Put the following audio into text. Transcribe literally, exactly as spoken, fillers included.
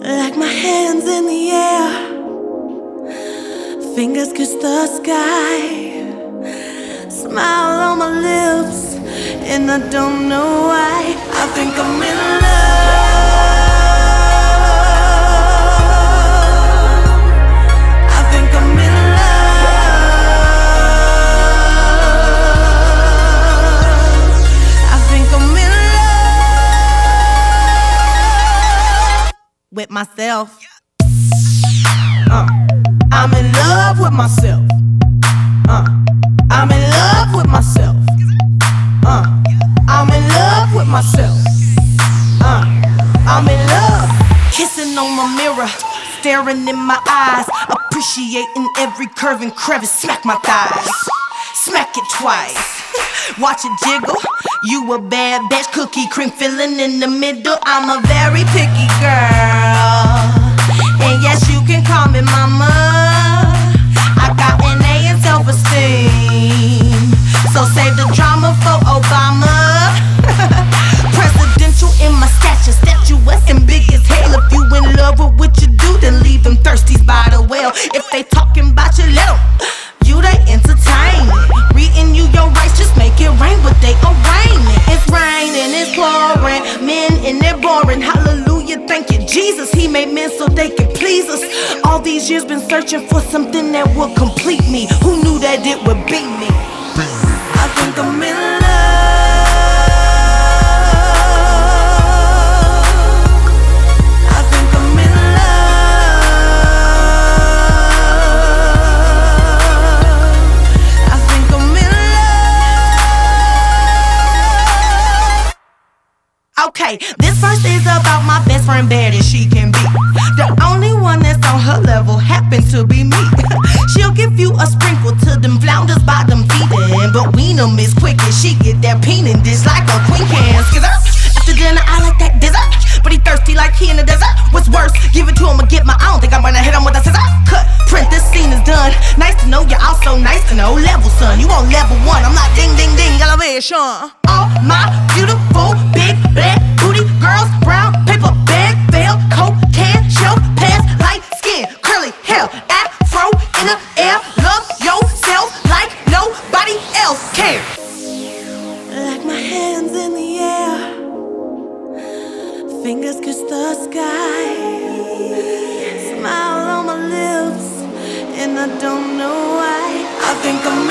Like my hands in the air, fingers kiss the sky, smile on my lips, and I don't know why. I think I'm in love. I think I'm in love. I think I'm in love with myself. Uh, I'm in love with myself. Uh, I'm in love with myself. Uh, I'm in love with myself. Uh, I'm in love. Kissing on my mirror, staring in my eyes, appreciating every curve and crevice. Smack my thighs, smack it twice. Watch it jiggle. You a bad bitch, cookie cream filling in the middle. I'm a very picky girl, and yes, you can call me mama. I got an A in self-esteem, so save the drama for Obama. Presidential in my stature, statuesque and big as hell. If you in love with what you do, then leave them thirsties by the well. If they talking about you, let them. You they entertain. Reading you your rights, just make it rain, but they arraign it. It's raining, it's pouring, men and they're boring. Hallelujah, thank you Jesus, he made men so they could please us. All these years been searching for something that would complete me. Who knew that it would be me? I think I'm in love. I think I'm in love. I think I'm in love. Okay, this verse is about my best friend, bad as she can be. The only one that's on her level happens to be me. She'll give you a sprinkle to them flounders by them feet, but wean 'em is quick and she get that peanut dish like a queen can. Skizzer. After dinner I like that dessert, but he thirsty like he in the desert. What's worse, give it to him or get my own. Think I'm gonna hit him with a scissor. Cut, print, this scene is done. Nice to know you're also nice to know. Level son, you on level one. I'm not ding ding ding elevation. All my beautiful big black booty girls, brown paper bag, veil, coat, can, show, pants, light skin, curly hair, afro in the air. Love yourself like nobody else can. Like my hands in the air, fingers kiss the sky, smile on my lips, and I don't know why. I think I'm